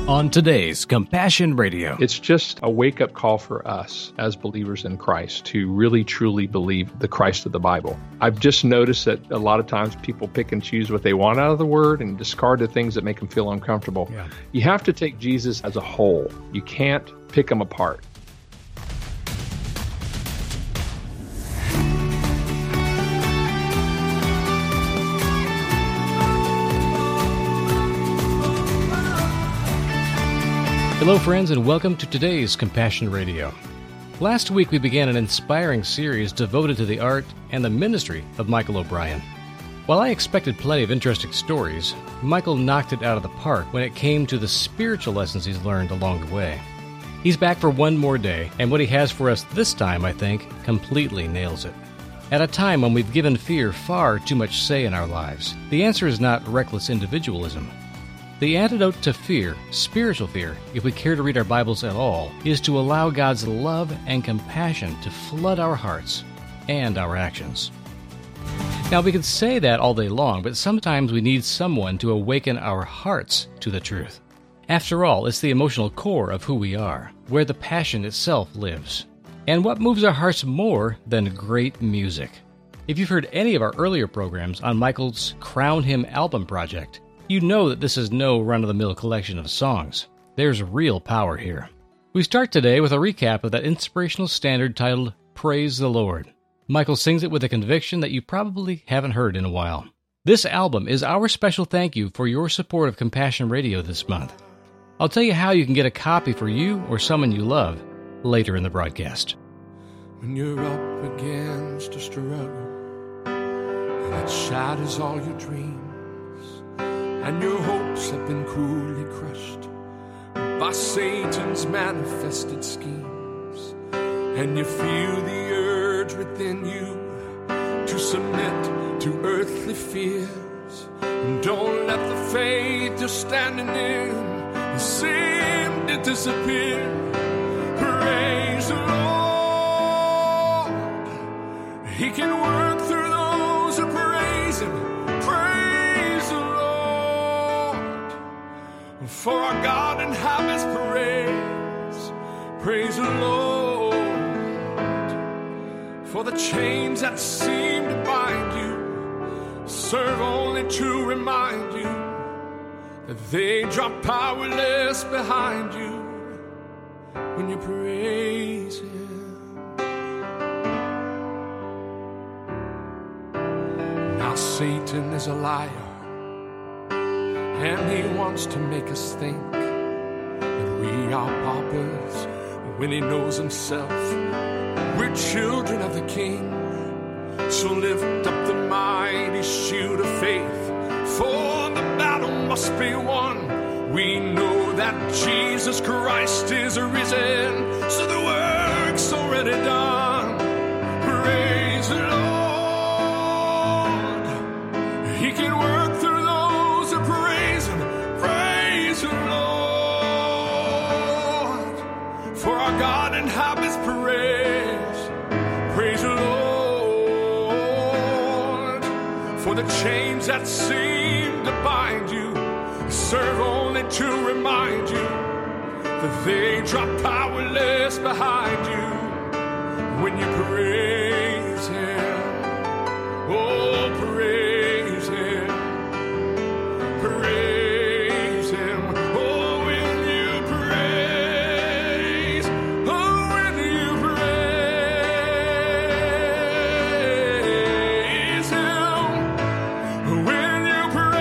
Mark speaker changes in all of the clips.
Speaker 1: On today's Compassion Radio.
Speaker 2: It's just a wake-up call for us as believers in Christ to really, truly believe the Christ of the Bible. I've just noticed that a lot of times people pick and choose what they want out of the Word and discard the things that make them feel uncomfortable. Yeah. You have to take Jesus as a whole. You can't pick him apart.
Speaker 1: Hello, friends, and welcome to today's Compassion Radio. Last week, we began an inspiring series devoted to the art and the ministry of Michael O'Brien. While I expected plenty of interesting stories, Michael knocked it out of the park when it came to the spiritual lessons he's learned along the way. He's back for one more day, and what he has for us this time, I think, completely nails it. At a time when we've given fear far too much say in our lives, the answer is not reckless individualism. The antidote to fear, spiritual fear, if we care to read our Bibles at all, is to allow God's love and compassion to flood our hearts and our actions. Now, we could say that all day long, but sometimes we need someone to awaken our hearts to the truth. After all, it's the emotional core of who we are, where the passion itself lives. And what moves our hearts more than great music? If you've heard any of our earlier programs on Michael's Crown Him album project, you know that this is no run-of-the-mill collection of songs. There's real power here. We start today with a recap of that inspirational standard titled Praise the Lord. Michael sings it with a conviction that you probably haven't heard in a while. This album is our special thank you for your support of Compassion Radio this month. I'll tell you how you can get a copy for you or someone you love later in the broadcast.
Speaker 3: When you're up against a struggle that shatters all your dreams, and your hopes have been cruelly crushed by Satan's manifested schemes, and you feel the urge within you to submit to earthly fears, and don't let the faith you're standing in seem to disappear. Praise the Lord. He can work through those who praise him. Praise the Lord. For our God inhabits praise. Praise the Lord. For the chains that seem to bind you serve only to remind you that they drop powerless behind you when you praise him. Now Satan is a liar, and he wants to make us think that we are paupers when he knows himself we're children of the King. So lift up the mighty shield of faith, for the battle must be won. We know that Jesus Christ is risen, so the work's already done. Praise the Lord. He can work through those who praise him. Praise the Lord. For our God inhabits praise. Praise the Lord. For the chains that seem to bind you serve only to remind you that they drop powerless behind you when you praise him. Oh, praise him. Praise him. Oh, when you praise. Oh, when you praise him. When you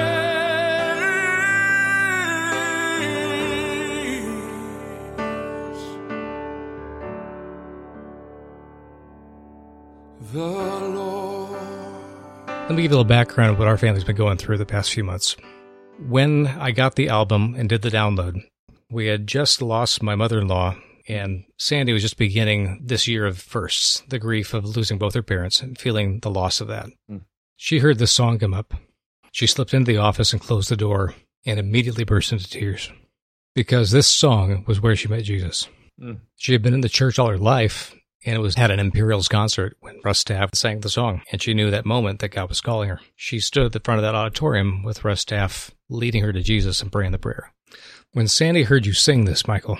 Speaker 3: praise the Lord.
Speaker 4: Let me give you a little background of what our family's been going through the past few months. When I got the album and did the download, we had just lost my mother-in-law, and Sandy was just beginning this year of firsts, the grief of losing both her parents and feeling the loss of that. She heard this song come up. She slipped into the office and closed the door and immediately burst into tears because this song was where she met Jesus. She had been in the church all her life, and it was at an Imperials concert when Russ Taff sang the song, and she knew that moment that God was calling her. She stood at the front of that auditorium with Russ Taff leading her to Jesus and praying the prayer. When Sandy heard you sing this, Michael,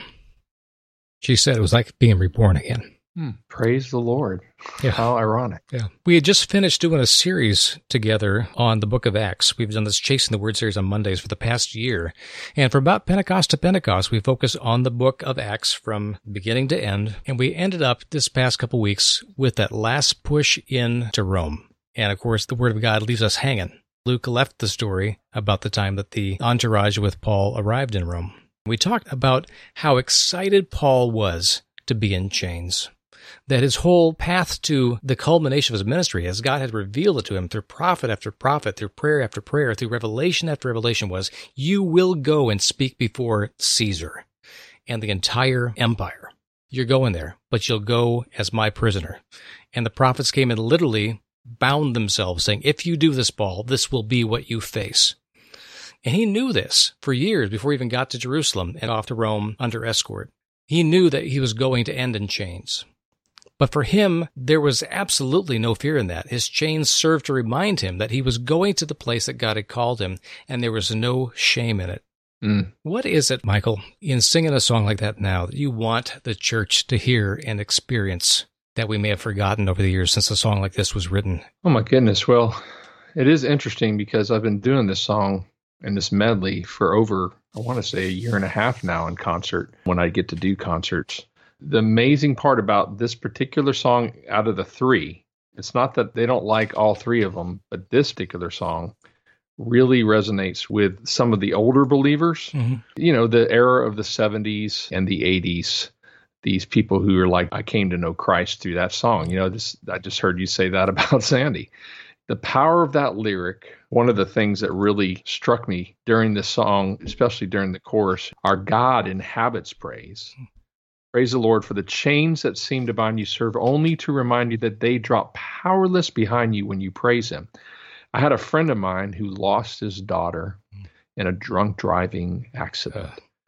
Speaker 4: she said it was like being reborn again.
Speaker 2: Praise the Lord.
Speaker 4: Yeah.
Speaker 2: How ironic.
Speaker 4: Yeah. We had just finished doing a series together on the book of Acts. We've done this Chasing the Word series on Mondays for the past year. And from about Pentecost to Pentecost, we focused on the book of Acts from beginning to end. And we ended up this past couple weeks with that last push into Rome. And of course, the Word of God leaves us hanging. Luke left the story about the time that the entourage with Paul arrived in Rome. We talked about how excited Paul was to be in chains. That his whole path to the culmination of his ministry, as God had revealed it to him through prophet after prophet, through prayer after prayer, through revelation after revelation, was, you will go and speak before Caesar and the entire empire. You're going there, but you'll go as my prisoner. And the prophets came and literally bound themselves, saying, if you do this, Paul, this will be what you face. And he knew this for years before he even got to Jerusalem and off to Rome under escort. He knew that he was going to end in chains. But for him, there was absolutely no fear in that. His chains served to remind him that he was going to the place that God had called him, and there was no shame in it. What is it, Michael, in singing a song like that now that you want the church to hear and experience that we may have forgotten over the years since a song like this was written?
Speaker 2: Oh, my goodness. Well, it is interesting because I've been doing this song and this medley for over, I want to say, a year and a half now in concert when I get to do concerts. The amazing part about this particular song out of the three, it's not that they don't like all three of them, but this particular song really resonates with some of the older believers. You know, the era of the 70s and the 80s, these people who are like, I came to know Christ through that song. You know, I just heard you say that about Sandy. The power of that lyric, one of the things that really struck me during this song, especially during the chorus, our God inhabits praise. Praise the Lord, for the chains that seem to bind you serve only to remind you that they drop powerless behind you when you praise him. I had a friend of mine who lost his daughter in a drunk driving accident.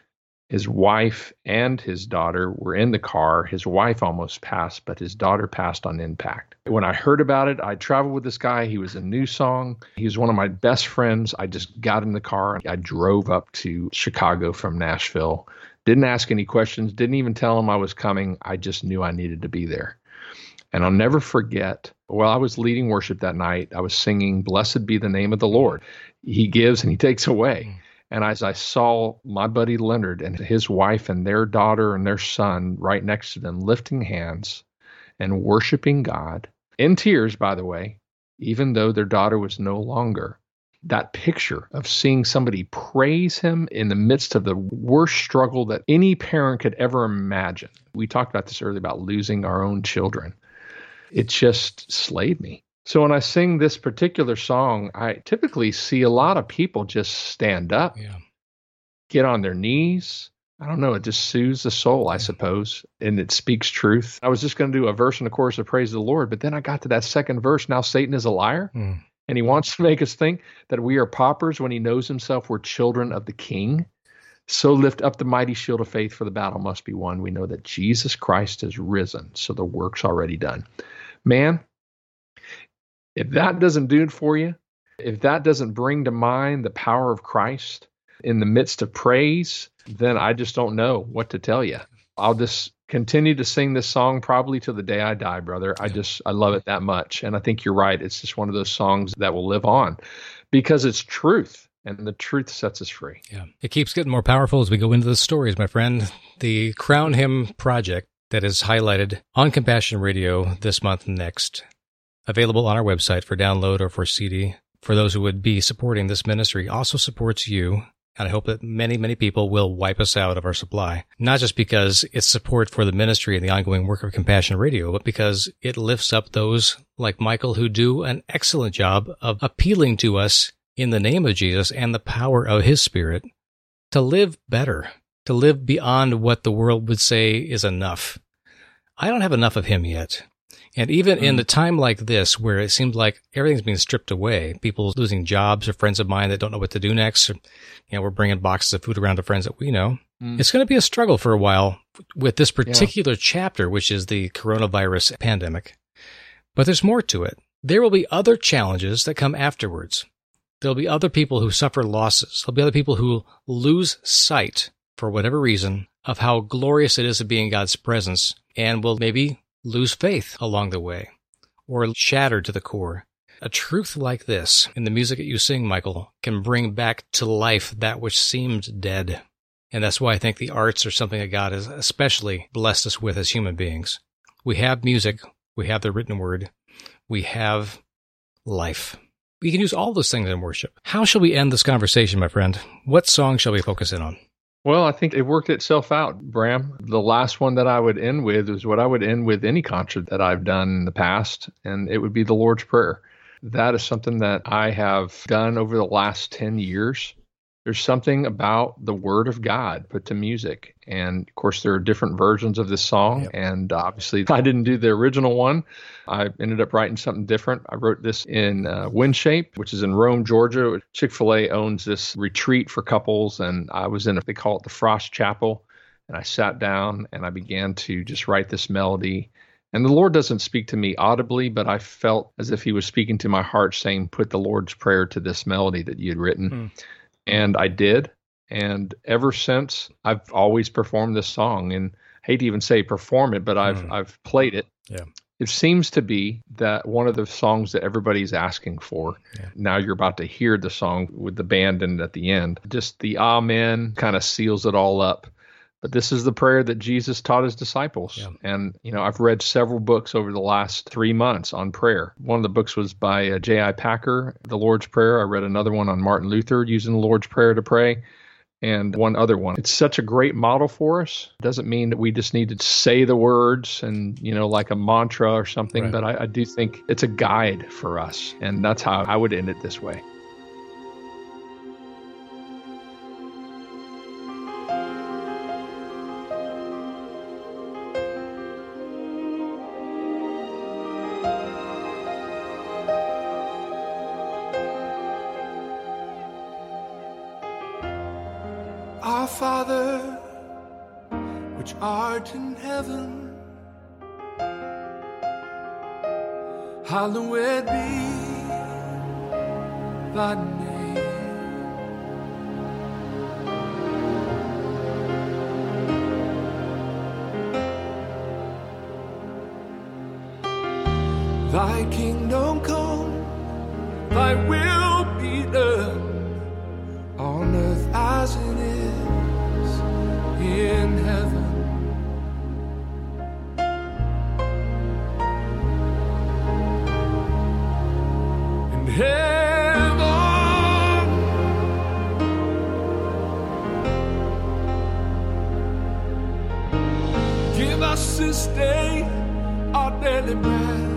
Speaker 2: His wife and his daughter were in the car. His wife almost passed, but his daughter passed on impact. When I heard about it, I traveled with this guy. He was a new song. He was one of my best friends. I just got in the car. I drove up to Chicago from Nashville. Didn't ask any questions, didn't even tell him I was coming. I just knew I needed to be there. And I'll never forget, while I was leading worship that night, I was singing, Blessed be the name of the Lord. He gives and he takes away. And as I saw my buddy Leonard and his wife and their daughter and their son right next to them lifting hands and worshiping God, in tears, by the way, even though their daughter was no longer, that picture of seeing somebody praise him in the midst of the worst struggle that any parent could ever imagine. We talked about this earlier about losing our own children. It just slayed me. So when I sing this particular song, I typically see a lot of people just stand up, get on their knees. I don't know, it just soothes the soul, I suppose, and it speaks truth. I was just going to do a verse and a chorus of praise the Lord, but then I got to that second verse, now Satan is a liar. And he wants to make us think that we are paupers when he knows himself we're children of the King. So lift up the mighty shield of faith, for the battle must be won. We know that Jesus Christ has risen, so the work's already done. Man, if that doesn't do it for you, if that doesn't bring to mind the power of Christ in the midst of praise, then I just don't know what to tell you. I'll just continue to sing this song probably till the day I die, brother. I love it that much. And I think you're right. It's just one of those songs that will live on because it's truth, and the truth sets us free.
Speaker 4: Yeah. It keeps getting more powerful as we go into the stories, my friend. The Crown Hymn project that is highlighted on Compassion Radio this month and next, available on our website for download or for CD, for those who would be supporting this ministry, also supports you. And I hope that many, many people will wipe us out of our supply, not just because it's support for the ministry and the ongoing work of Compassion Radio, but because it lifts up those like Michael who do an excellent job of appealing to us in the name of Jesus and the power of his Spirit to live better, to live beyond what the world would say is enough. I don't have enough of him yet. And even in a time like this, where it seems like everything's being stripped away, people losing jobs or friends of mine that don't know what to do next, or, we're bringing boxes of food around to friends that we know. It's going to be a struggle for a while with this particular chapter, which is the coronavirus pandemic. But there's more to it. There will be other challenges that come afterwards. There'll be other people who suffer losses. There'll be other people who lose sight, for whatever reason, of how glorious it is to be in God's presence, and will maybe lose faith along the way, or shattered to the core. A truth like this, in the music that you sing, Michael, can bring back to life that which seemed dead. And that's why I think the arts are something that God has especially blessed us with as human beings. We have music, we have the written word, we have life. We can use all those things in worship. How shall we end this conversation, my friend? What song shall we focus in on?
Speaker 2: Well, I think it worked itself out, Bram. The last one that I would end with is what I would end with any concert that I've done in the past, and it would be the Lord's Prayer. That is something that I have done over the last 10 years. There's something about the Word of God put to music. And, of course, there are different versions of this song. Yep. And obviously, I didn't do the original one. I ended up writing something different. I wrote this in Windshape, which is in Rome, Georgia. Chick-fil-A owns this retreat for couples. And I was in, they call it the Frost Chapel. And I sat down and I began to just write this melody. And the Lord doesn't speak to me audibly, but I felt as if he was speaking to my heart saying, put the Lord's Prayer to this melody that you had written. And I did. And ever since, I've always performed this song. And I hate to even say perform it, but I've played it. Yeah. It seems to be that one of the songs that everybody's asking for. Yeah. Now you're about to hear the song with the band and at the end. Just the amen kind of seals it all up. But this is the prayer that Jesus taught his disciples. Yeah. And, I've read several books over the last 3 months on prayer. One of the books was by J.I. Packer, The Lord's Prayer. I read another one on Martin Luther using the Lord's Prayer to pray, and one other one. It's such a great model for us. It doesn't mean that we just need to say the words and, like a mantra or something, right. But I do think it's a guide for us. And that's how I would end it this way.
Speaker 3: Our Father, which art in heaven, hallowed be thy name. Thy kingdom come, thy will be done on earth as it is in heaven. In heaven, give us this day our daily bread,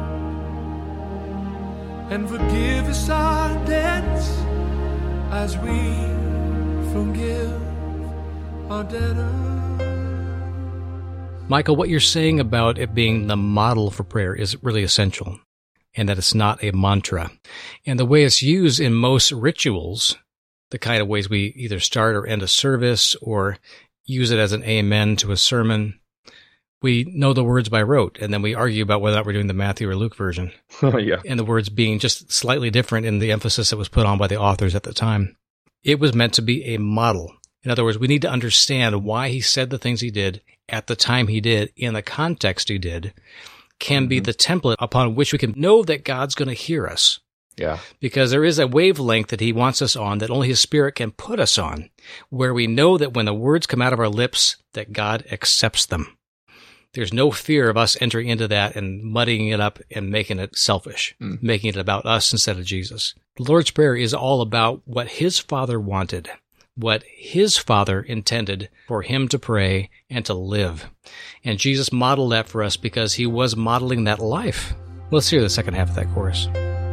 Speaker 3: and forgive us our debts as we forgive our debtors.
Speaker 4: Michael, what you're saying about it being the model for prayer is really essential, and that it's not a mantra. And the way it's used in most rituals, the kind of ways we either start or end a service or use it as an amen to a sermon, we know the words by rote, and then we argue about whether or not we're doing the Matthew or Luke version.
Speaker 2: Yeah.
Speaker 4: And the words being just slightly different in the emphasis that was put on by the authors at the time. It was meant to be a model. In other words, we need to understand why he said the things he did at the time he did, in the context he did, can be the template upon which we can know that God's going to hear us.
Speaker 2: Yeah.
Speaker 4: Because there is a wavelength that he wants us on that only his Spirit can put us on, where we know that when the words come out of our lips, that God accepts them. There's no fear of us entering into that and muddying it up and making it selfish, making it about us instead of Jesus. The Lord's Prayer is all about what his Father wanted, what his Father intended for him to pray and to live. And Jesus modeled that for us because he was modeling that life. Let's hear the second half of that chorus.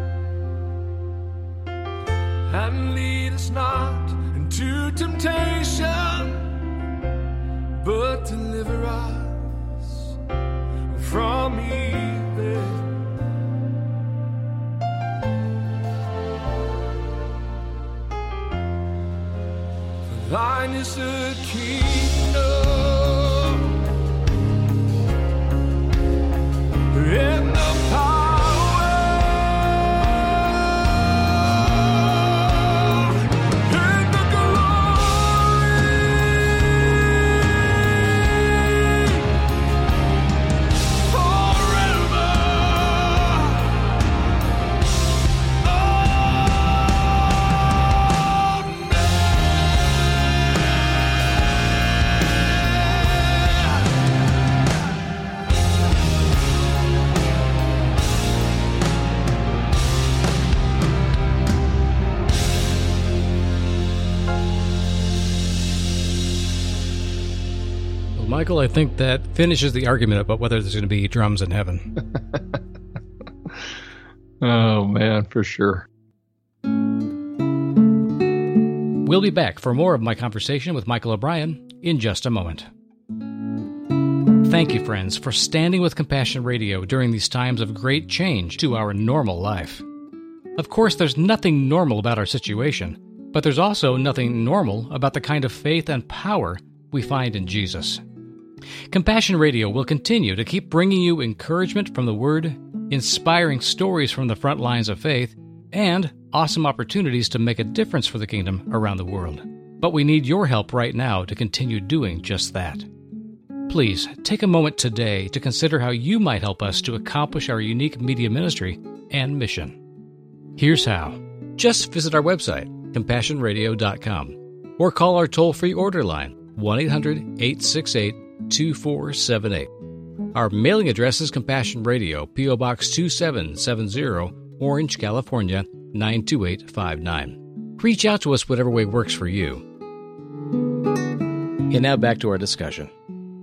Speaker 3: And lead us not into temptation, but deliver us from evil. For thine is the kingdom and the power
Speaker 4: Michael, I think that finishes the argument about whether there's going to be drums in heaven.
Speaker 2: Oh, man, for sure.
Speaker 1: We'll be back for more of my conversation with Michael O'Brien in just a moment. Thank you, friends, for standing with Compassion Radio during these times of great change to our normal life. Of course, there's nothing normal about our situation, but there's also nothing normal about the kind of faith and power we find in Jesus. Compassion Radio will continue to keep bringing you encouragement from the Word, inspiring stories from the front lines of faith, and awesome opportunities to make a difference for the kingdom around the world. But we need your help right now to continue doing just that. Please take a moment today to consider how you might help us to accomplish our unique media ministry and mission. Here's how. Just visit our website, CompassionRadio.com, or call our toll-free order line, 1-800-868-2478. Our mailing address is Compassion Radio, P.O. Box 2770, Orange, California, 92859. Reach out to us whatever way works for you. And now back to our discussion.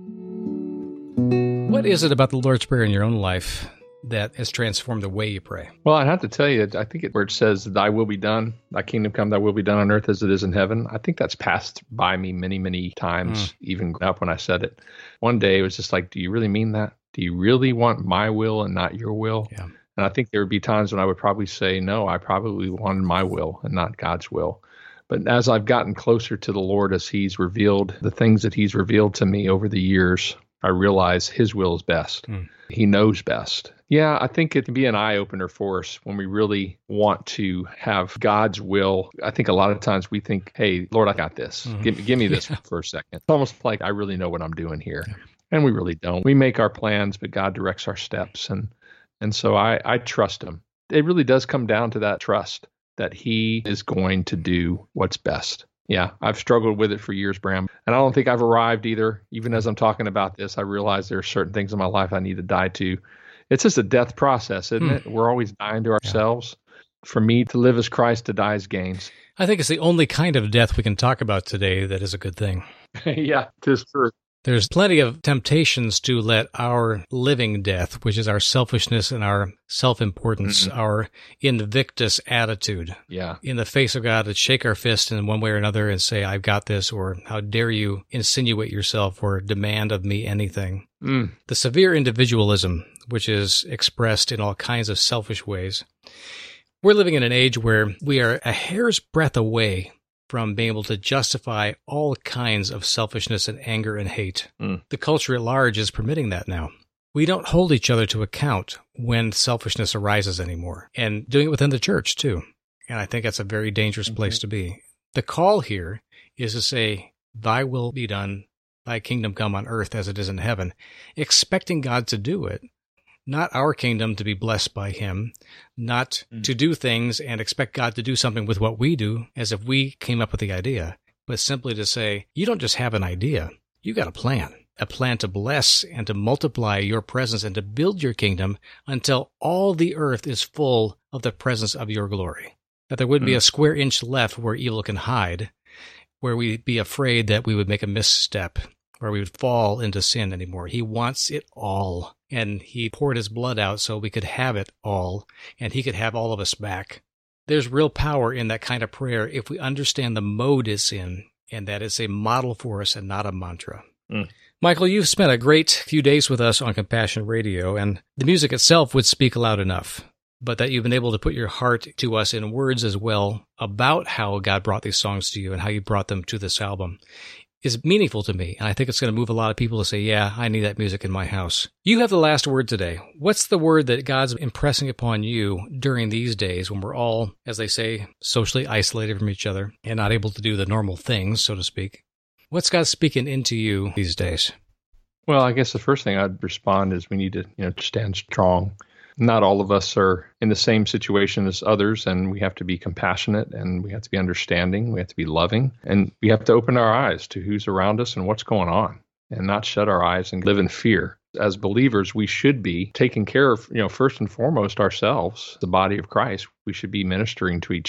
Speaker 1: What is it about the Lord's Prayer in your own life that has transformed the way you pray?
Speaker 2: Well, I have to tell you, I think where it says, thy will be done, thy kingdom come, thy will be done on earth as it is in heaven, I think that's passed by me many, many times, even up when I said it. One day it was just like, do you really mean that? Do you really want my will and not your will?
Speaker 4: Yeah.
Speaker 2: And I think there would be times when I would probably say, no, I probably wanted my will and not God's will. But as I've gotten closer to the Lord, as he's revealed the things that he's revealed to me over the years, I realize his will is best. He knows best. Yeah, I think it can be an eye-opener for us when we really want to have God's will. I think a lot of times we think, hey, Lord, I got this. Give me this for a second. It's almost like I really know what I'm doing here. And we really don't. We make our plans, but God directs our steps. And so I trust him. It really does come down to that trust that he is going to do what's best. Yeah, I've struggled with it for years, Bram. And I don't think I've arrived either. Even as I'm talking about this, I realize there are certain things in my life I need to die to. It's just a death process, isn't it? We're always dying to ourselves. Yeah. For me to live as Christ, to die as gains.
Speaker 4: I think it's the only kind of death we can talk about today that is a good thing.
Speaker 2: Yeah, it is true.
Speaker 4: There's plenty of temptations to let our living death, which is our selfishness and our self-importance, our Invictus attitude, in the face of God, to shake our fist in one way or another and say, I've got this, or how dare you insinuate yourself or demand of me anything. The severe individualism, which is expressed in all kinds of selfish ways. We're living in an age where we are a hair's breadth away from being able to justify all kinds of selfishness and anger and hate. The culture at large is permitting that now. We don't hold each other to account when selfishness arises anymore, and doing it within the church too. And I think that's a very dangerous place to be. The call here is to say, thy will be done, thy kingdom come on earth as it is in heaven, expecting God to do it. Not our kingdom to be blessed by him, not to do things and expect God to do something with what we do as if we came up with the idea, but simply to say, you don't just have an idea, you got a plan to bless and to multiply your presence and to build your kingdom until all the earth is full of the presence of your glory. That there wouldn't be a square inch left where evil can hide, where we'd be afraid that we would make a misstep, where we would fall into sin anymore. He wants it all. And he poured his blood out so we could have it all, and he could have all of us back. There's real power in that kind of prayer if we understand the mode it's in, and that it's a model for us and not a mantra. Michael, you've spent a great few days with us on Compassion Radio, and the music itself would speak loud enough, but that you've been able to put your heart to us in words as well about how God brought these songs to you and how you brought them to this album is meaningful to me, and I think it's going to move a lot of people to say, yeah, I need that music in my house. You have the last word today. What's the word that God's impressing upon you during these days when we're all, as they say, socially isolated from each other and not able to do the normal things, so to speak? What's God speaking into you these days?
Speaker 2: Well, I guess the first thing I'd respond is we need to, stand strong. Not all of us are in the same situation as others, and we have to be compassionate, and we have to be understanding, we have to be loving, and we have to open our eyes to who's around us and what's going on, and not shut our eyes and live in fear. As believers, we should be taking care of, first and foremost ourselves, the body of Christ. We should be ministering to each other.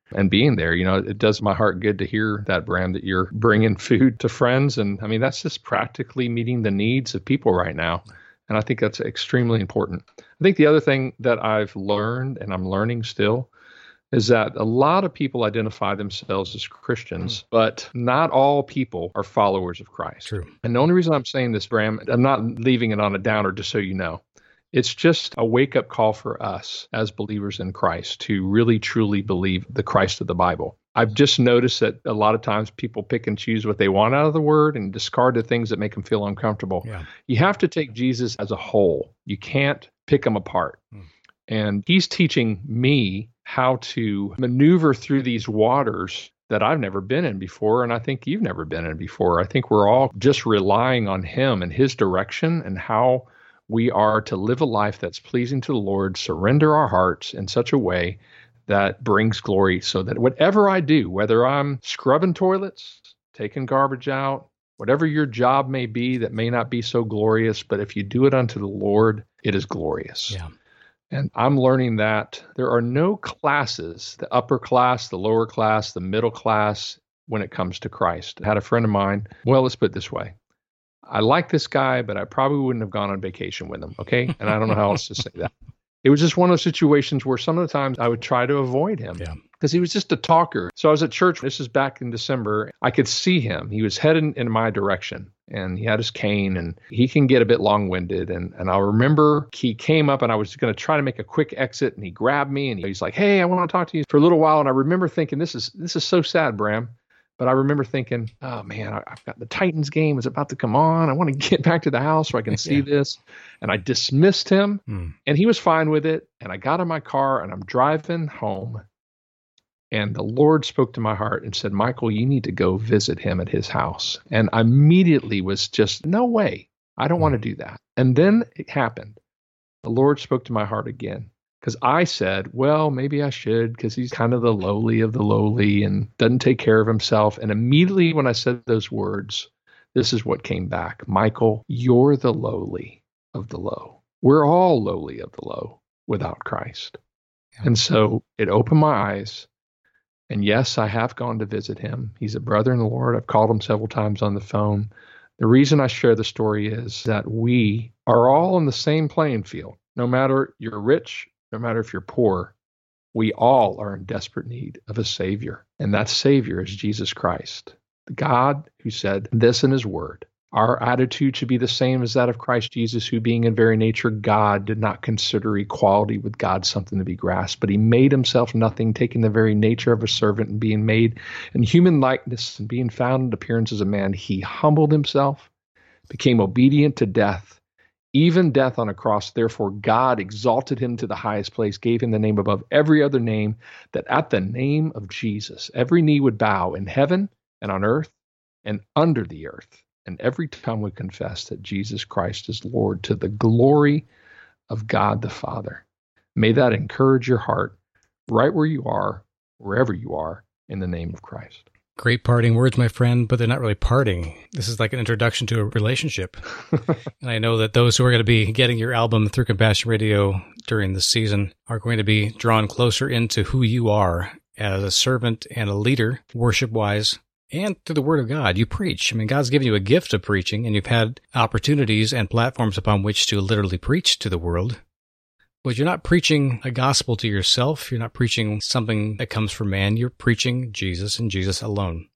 Speaker 2: and being there. It does my heart good to hear that, Bram, that you're bringing food to friends. And I mean, that's just practically meeting the needs of people right now. And I think that's extremely important. I think the other thing that I've learned, and I'm learning still, is that a lot of people identify themselves as Christians, but not all people are followers of Christ.
Speaker 4: True.
Speaker 2: And the only reason I'm saying this, Bram, I'm not leaving it on a downer, just so you know. It's just a wake-up call for us as believers in Christ to really, truly believe the Christ of the Bible. I've just noticed that a lot of times people pick and choose what they want out of the Word and discard the things that make them feel uncomfortable.
Speaker 4: Yeah.
Speaker 2: You have to take Jesus as a whole. You can't pick him apart. And he's teaching me how to maneuver through these waters that I've never been in before, and I think you've never been in before. I think we're all just relying on him and his direction and how we are to live a life that's pleasing to the Lord, surrender our hearts in such a way that brings glory, so that whatever I do, whether I'm scrubbing toilets, taking garbage out, whatever your job may be that may not be so glorious, but if you do it unto the Lord, it is glorious.
Speaker 4: Yeah.
Speaker 2: And I'm learning that there are no classes, the upper class, the lower class, the middle class, when it comes to Christ. I had a friend of mine, well, let's put it this way. I like this guy, but I probably wouldn't have gone on vacation with him, okay? And I don't know how else to say that. It was just one of those situations where some of the times I would try to avoid him because he was just a talker. So I was at church. This is back in December. I could see him. He was heading in my direction, and he had his cane, and he can get a bit long-winded. And I remember he came up, and I was going to try to make a quick exit, and he grabbed me, and he's like, "Hey, I want to talk to you for a little while." And I remember thinking, this is so sad, Bram. But I remember thinking, oh, man, I've got the Titans game is about to come on. I want to get back to the house so I can see this. And I dismissed him, and he was fine with it. And I got in my car, and I'm driving home. And the Lord spoke to my heart and said, Michael, you need to go visit him at his house. And I immediately was just, no way. I don't want to do that. And then it happened. The Lord spoke to my heart again. Because I said, well, maybe I should, because he's kind of the lowly of the lowly and doesn't take care of himself. And immediately when I said those words, this is what came back. Michael, you're the lowly of the low. We're all lowly of the low without Christ. Yeah. And so it opened my eyes. And yes, I have gone to visit him. He's a brother in the Lord. I've called him several times on the phone. The reason I share the story is that we are all in the same playing field. No matter you're rich, no matter if you're poor, we all are in desperate need of a Savior. And that Savior is Jesus Christ, the God who said this in his word. Our attitude should be the same as that of Christ Jesus, who being in very nature God, did not consider equality with God something to be grasped, but he made himself nothing, taking the very nature of a servant and being made in human likeness and being found in appearance as a man. He humbled himself, became obedient to death, even death on a cross. Therefore, God exalted him to the highest place, gave him the name above every other name, that at the name of Jesus, every knee would bow in heaven and on earth and under the earth. And every tongue would confess that Jesus Christ is Lord, to the glory of God the Father. May that encourage your heart right where you are, wherever you are, in the name of Christ.
Speaker 4: Great parting words, my friend, but they're not really parting. This is like an introduction to a relationship. And I know that those who are going to be getting your album through Compassion Radio during this season are going to be drawn closer into who you are as a servant and a leader, worship-wise, and through the Word of God. You preach. I mean, God's given you a gift of preaching, and you've had opportunities and platforms upon which to literally preach to the world. But you're not preaching a gospel to yourself. You're not preaching something that comes from man. You're preaching Jesus and Jesus alone.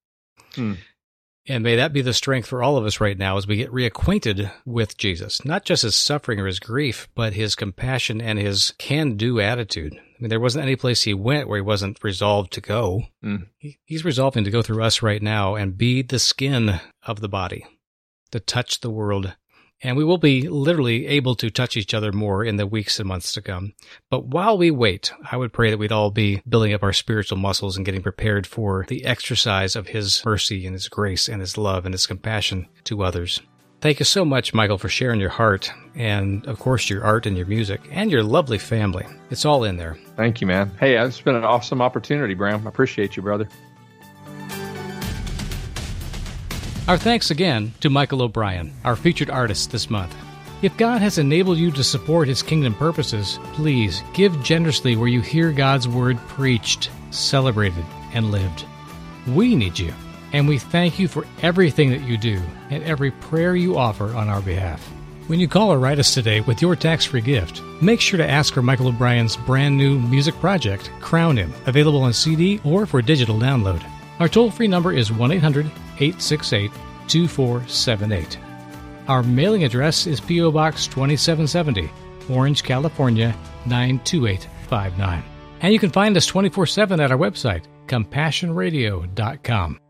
Speaker 4: And may that be the strength for all of us right now as we get reacquainted with Jesus. Not just his suffering or his grief, but his compassion and his can-do attitude. I mean, there wasn't any place he went where he wasn't resolved to go. He's resolving to go through us right now and be the skin of the body, to touch the world. And we will be literally able to touch each other more in the weeks and months to come. But while we wait, I would pray that we'd all be building up our spiritual muscles and getting prepared for the exercise of his mercy and his grace and his love and his compassion to others. Thank you so much, Michael, for sharing your heart and, of course, your art and your music and your lovely family. It's all in there.
Speaker 2: Thank you, man. Hey, it's been an awesome opportunity, Bram. I appreciate you, brother.
Speaker 1: Our thanks again to Michael O'Brien, our featured artist this month. If God has enabled you to support His kingdom purposes, please give generously where you hear God's word preached, celebrated, and lived. We need you, and we thank you for everything that you do and every prayer you offer on our behalf. When you call or write us today with your tax-free gift, make sure to ask for Michael O'Brien's brand new music project, Crown Him, available on CD or for digital download. Our toll-free number is 1-800-868-2478. Our mailing address is P.O. Box 2770, Orange, California, 92859. And you can find us 24/7 at our website, CompassionRadio.com.